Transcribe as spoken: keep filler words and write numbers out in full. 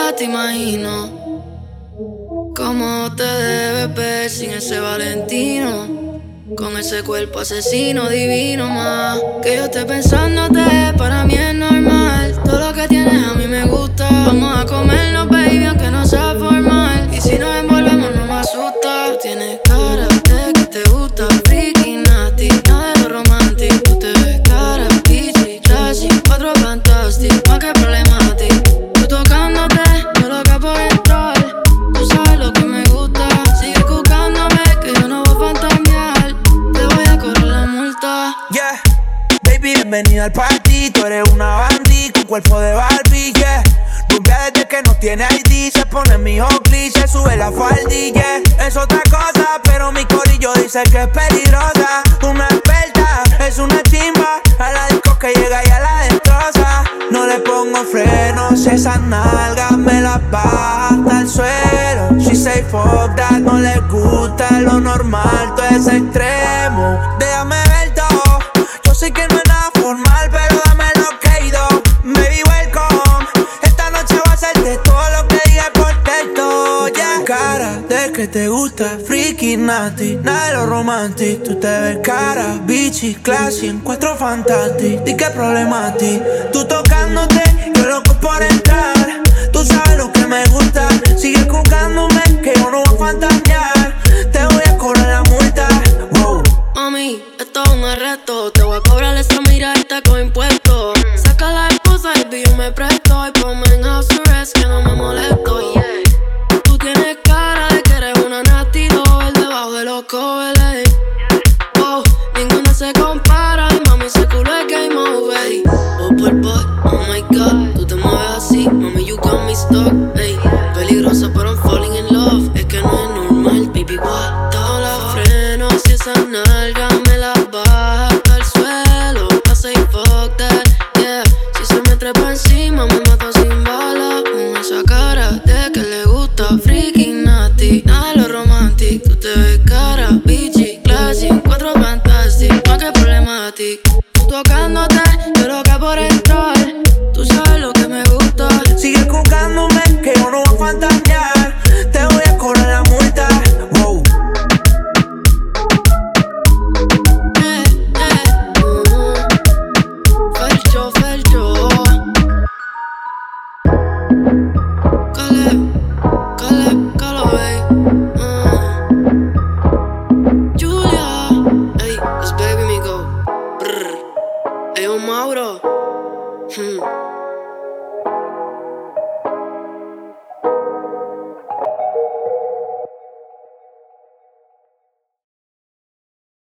sola te imagino cómo te debes ver sin ese Valentino, con ese cuerpo asesino divino más. Que yo esté pensándote, para mí es normal. Todo lo que tienes a mí me gusta. Vamos a comernos, baby, aunque no sea formal. Y si nos envolvemos no me asusta. Tú tienes cara de que te gusta, freaky, nasty, nada de lo romántico. Tú te ves cara, bitchy, classy, cuatro fantastic, más que problemático. Tú tocándote, yo loca por entrar. Tú sabes lo que me gusta. Sigue buscándome, que yo no voy a fantamear. Te voy a correr la multa. Yeah, baby, bienvenida al party. Tú eres una bandit con cuerpo de Barbie, yeah. Rumbia desde que no tiene I D. Se pone mi Oakley, se sube la faldilla, yeah. Es otra cosa, pero mi corillo dice que es peligrosa. Una experta, es una chimba. A la disco que llega y a la destroza. No le pongo frenos, esas nalgas me las baja hasta el suelo. She say fuck that, no le gusta lo normal, todo es extremo. Déjame ver todo, yo sé que no es nada formal, pero dame lo que he ido. Baby, welcome, esta noche va a ser de todo lo que diga por texto, yeah. Cara de que te gusta, freaky, nasty, nada de lo romantic. Tú te ves cara, bitchy, classy, en cuatro fantastic. Di que problema a ti, tú tocándote, yo loco por entrar. Tú sabes lo que me gusta, sigue buscándome, que yo no voy a fantasear. Te voy a cobrar la multa, wow. Mami, esto es un arresto. Te voy a cobrar esa miradita con impuestos. Saca la esposa y el yo me presto. Y ponme en house arrest que no me molesto, yeah. Tú tienes cara de que eres una nasty doll debajo de los covers, wow, ninguno se compara. Y mami, ese culo es game over. Oh, por por, oh my god. Tú te mueves así, mami, you got me stuck, ey. Peligrosa pero I'm falling in love. Es que no es normal, baby, what? Todos los frenos y esa nalga me la baja hasta el suelo. I say fuck that, yeah. Si se me trepa encima me mata sin bala. Con esa cara de que le gusta, freaky, nasty, nada de lo romantic. Tú te ves cara, bitchy, classy, cuatro fantastic, más que problematic. Tú tocándote, yo loca por entrar. Tú sabes lo que me gusta. Sigue buscándome, que yo no voy a fantasear. Te voy a cobrar la multa, wow. Eh, eh, uh, Felcho, Felcho. Caleb, Caleb, Caleb, uh. Julia, ey, es baby me go. Brr. Ey, un Mauro. Hmm.